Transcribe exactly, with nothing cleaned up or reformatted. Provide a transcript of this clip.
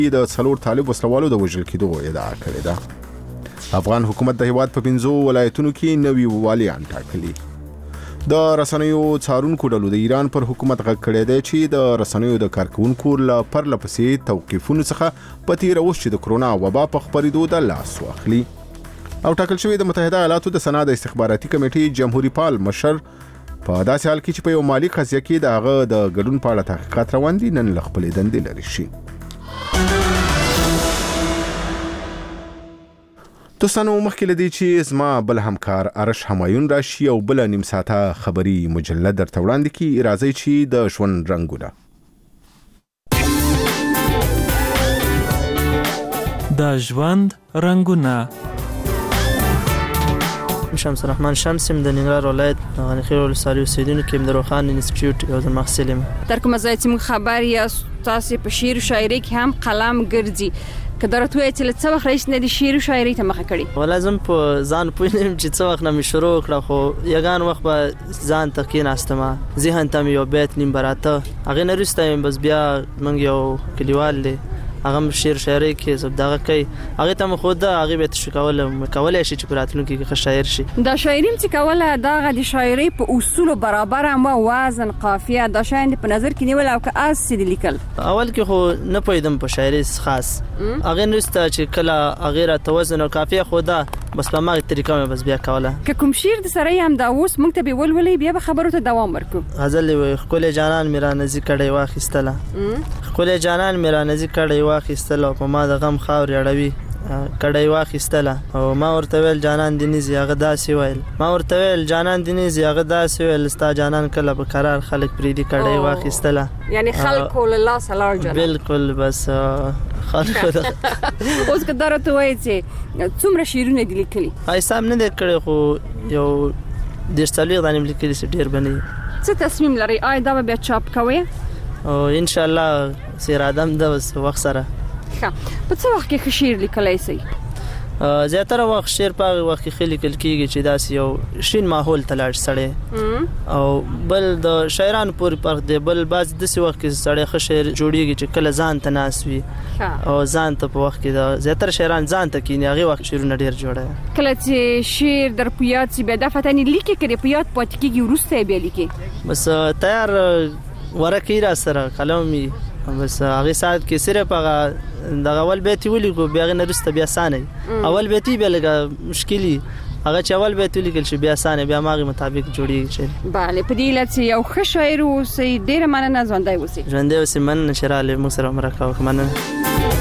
د څلور طالب وسلوالو د وژل کېدو ادعا کړې ده. افغان حکومت د هیواد په پنځو ولایتونو کې نوي والیان ټاکلي. د رسنیو څارونکو ډلو د ایران پر حکومت غږ کړی دی چې د رسنیو د کارکونکو له پرله پسې توقیفونو څخه په تېره اوس چې د کرونا وبا په خپرېدو د لاس واخلي. او ټاکل شوی د متحده ایالاتو د سنا د استخباراتي کمیټې جمهوریت پال مشر په داسې حال کې چې په یو مالي قضیه کې د هغه د ګډون په اړه تحقیقات روان دي نن له خپلې دندې لرې شي. دوستانو مخکې له دې چې زما بل همکار ارش همایون راشي او بل نیم ساعته خبري مجله درته وړاندې کړي، راځئ چې د ژوند رنګونه د ژوند رنګونه شمس الرحمن شمس د ننګرهار ولایت غني خیل ولسوالۍ اوسیدونکی د روخان انسټیټیوټ یو ځل محصل یم. تر کومه ځای چې موږ خبر یاست تاسې په شعر او شاعري کې هم قلم ګرځي، که درته وایي چې له څه وخت راهیسې نه د شعر او شاعري ته مخه کړې؟ والله زه هم په ځان پوه نه یم چې څه وخت نه مې شروع کړه، خو یګان وخت به ځان ته کېناستم، ذهن ته مې یو بیت نیم براته، هغې نه وروسته بس بیا موږ یو کلیوال دی هغه هم شعر شاعري کې دغه کوي، هغې ته مې ښوده، هغې به یې تشویق کولی کولی شي چې په راتلونکي کې ښه شاعر شي. دا شاعري هم چې کوله دغه د شاعرۍ په اصولو برابر هم وزن قافیه دا شیان دې په نظر کې نیول او که اس چې دې لیکل؟ اول کې خو نه پوهېدم په شاعرۍ خاص، هغې نه وروسته چې کله هغې راته وزن او قافیه ښوده بس په هماغې طریقه مې بس بیا کوله. که کوم شعر د سره هم دا اوس موږ ته به ولولئ بیا به خبرو ته دوام ورکړو. غزل یې وایي ښکلی جانان مې رانزي کړی واخیستله، ښکلی جانان مې رانزي کړی واخیستله، په ما د غم خاورې اړوي کړی واخیستله، او ما ورته ویل جانان دې نیزي هغه داسې ویل، ما ورته ویل جانان دې نیزي هغه داسې ویل، ستا جانان کله به قرار خلک پرېږدي کړی واخیستله. یعنی خلکو له لاسه لاړ جانان. بالکل بس خلکو ده. اوس که دا راته وایي چې څومره شعرونه دې لیکلي؟ حساب نه دی کړی خو یو دېرش څلوېښت دانې مې لیکلي چې ډېر به نه وي. څه تصمیم لرئ؟ آیا دا به بیا چاپ کوئ؟ او انشاءالله څه اراده هم ده بس وخت سره. ښه، په څه وخت کې ښه شعر لیکلی شئ؟ زیاتره وخت شعر په هغه وخت کې ښه لیکل کېږي چې داسې یو شین ماحول ته لاړ سړی، او بل د شاعرانو پورې فرق دی، بل بعض داسې وخت کې سړی ښه شعر جوړېږي چې کله ځان ته ناست وي او ځان ته په وخت کې د زیاتره شاعران ځان ته کښېني هغې وخت شعرونه ډېر جوړوي. کله چې شعر در په یاد شي بیا دا فتح نه لیکي که د په یاد پاتې کېږي وروسته یې بیا لیکي؟ بس تیار ورقې را سره قلم وي، بس هغې ساعت کې صرف هغه دغه اول بیت یې ولیکو بیا هغې نه وروسته بیا اسانه وي، اول بیت یې بیا لږه مشکل وي، هغه چې اول بیت ولیکل شي بیا اسانه بیا هماغې مطابق جوړېږي شعر. بله، په دې علت چې یو ښه شاعر اوسئ، ډېره مننه، ژوندی اوسئ. ژوندی اوسئ، مننه چې راغلې موږ سره مرکه وکړه، مننه.